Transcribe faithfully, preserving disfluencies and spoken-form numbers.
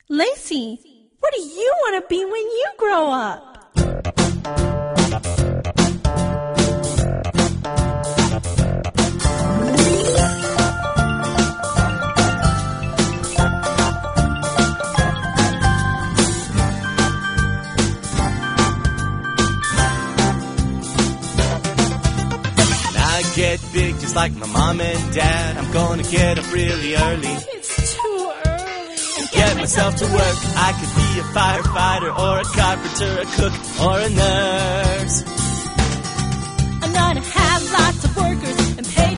Lacey, what do you want to be when you grow up? Get big just like my mom and dad. I'm gonna get up really early. It's too early. And get myself to work. I could be a firefighter or a carpenter, a cook or a nurse. I'm gonna have lots of workers